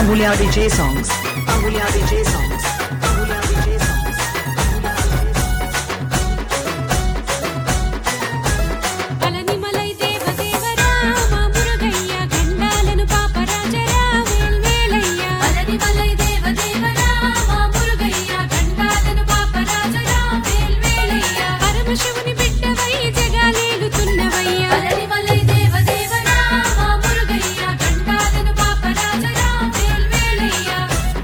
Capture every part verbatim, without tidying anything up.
Amulya D J songs. Amulya D J songs. Amulya D J songs. Palani malai deva devara ma murugayya gandalanu papa rajara vel velayya. Palani malai deva devara ma murugayya gandalanu papa rajara vel velayya. Param shivuni biddavai jagalelutunnavayya. Palani malai deva devara ma murugayya gandalanu papa rajara vel velayya.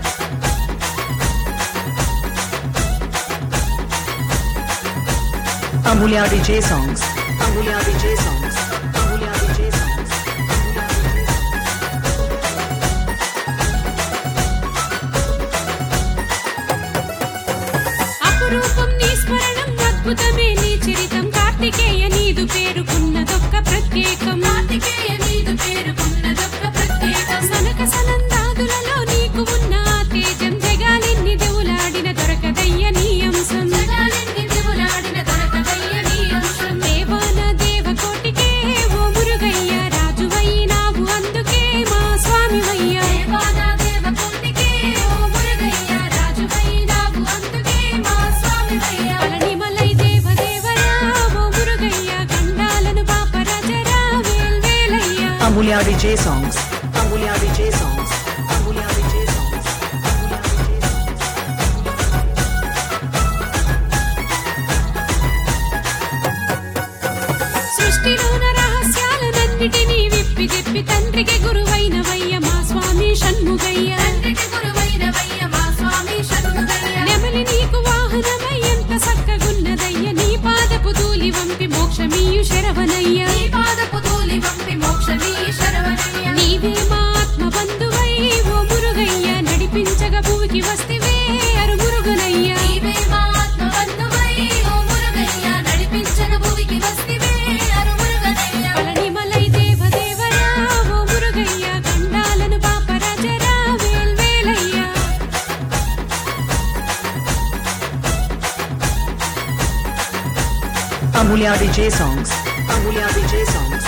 Amulya D J songs. Amulya D J songs. Amulya D J songs. అపురూపం నీ స్మరణం అద్భుతమే నీ చరితం కార్తికేయ నీదు పేరుకున్నదొక్క ప్రత్యేకం కార్తికేయ నీదు పేరుకున్నదొక్క ప్రత్యేకం సనక సనందాదులలో నీకు ఉన్న ఆ తేజం జగాలెన్ని దేవులాడిన దొరకదయ్య నీ అంశం జగాలెన్ని దేవులాడిన దొరకదయ్య నీ అంశం దేవాన దేవకోటికే ఓ మురుగయ్య రాజువైనావు అందుకే మా స్వామివయ్య దేవాన దేవకోటికే ఓ మురుగయ్య రాజువైనావు అందుకే మా స్వామివయ్య పళని మలై దేవ దేవరా ఓ మురుగయ్య గండాలను పాప రాజరా వేల్ Velaiah. Amulya D J songs. Amulya D J songs. Amulya D J songs. Amulya D J songs. సృష్టిలోన రహస్యాలనన్నిటినీ విప్పి చెప్పి తండ్రికి గురువైనవయ్య మా స్వామి షణ్ముగయ్య. తండ్రికి గురువైనవయ్య మా స్వామి షణ్ముగయ్య. నెమలి నీకు వాహనమై ఎంత సక్కగున్నదయ్య నీ పాదపు ధూళి వంపి మోక్షమీయు శరవనయ్య. నీ పాదపు ధూళి వంపి మోక్షమీయు శరవనయ్య. నీవే మా ఆత్మ బంధువై ఓ మురుగయ్య నడిపించగ భూమికి వస్తివే అరు మురుగనయ్య. నీవే మా ఆత్మ బంధువై ఓ మురుగయ్య నడిపించగ భూమికి వస్తివే అరు మురుగనయ్య. పళని మలై దేవ దేవరా ఓ మురుగయ్య గండాలను పాప రాజరా వేల్ Velaiah. Amulya D J songs. Amulya D J songs.